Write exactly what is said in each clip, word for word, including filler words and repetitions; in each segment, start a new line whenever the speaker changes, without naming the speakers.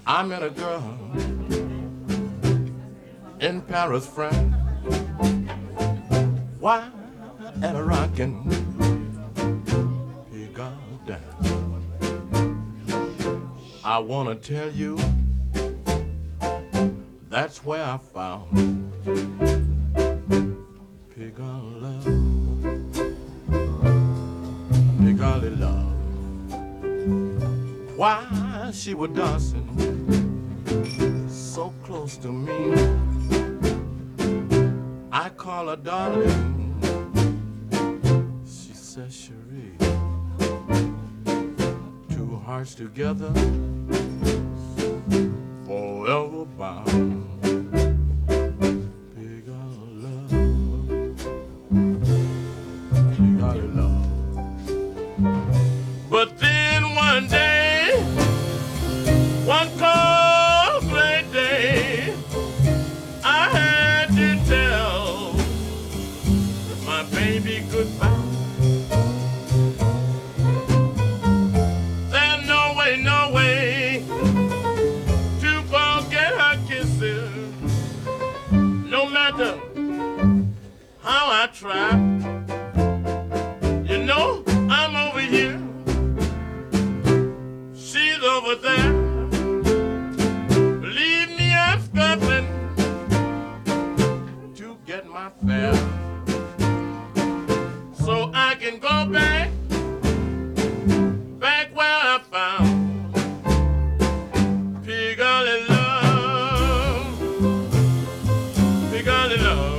I met a girl in Paris, France. Why at a rockin' pickup dance. I wanna tell you, that's where I found pickup love, pickup love. Why she was dancing so close to me, I call her darling. She says, Cherie, two hearts together, forever bound. Big on love, big on love. But then one day, one cold gray day, I had to tell my baby goodbye. There's no way, no way to forget her kisses. No matter how I try, you know I'm over here, she's over there. Believe me, I'm scuffling to get my fare, so I can go back, back where I found piggy love, piggy love.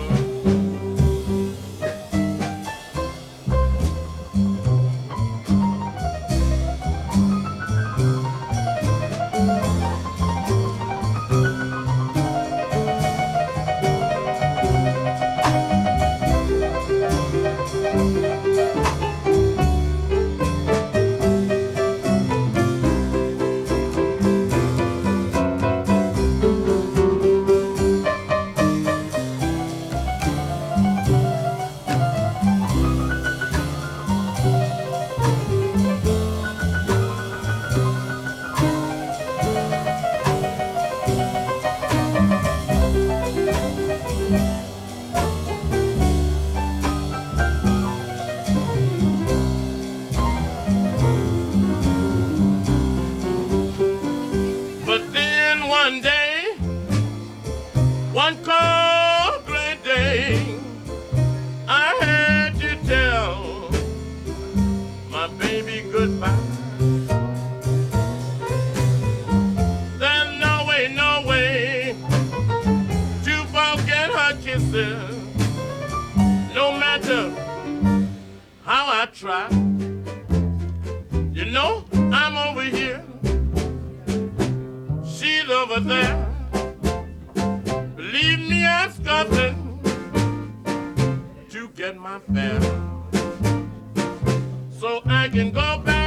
One day, one cold gray day, I had to tell my baby goodbye. There's no way, no way to forget her kisses. No matter how I try, you know I'm over here, she's over there. Believe me, I'm scuffling to get my fare, so I can go back.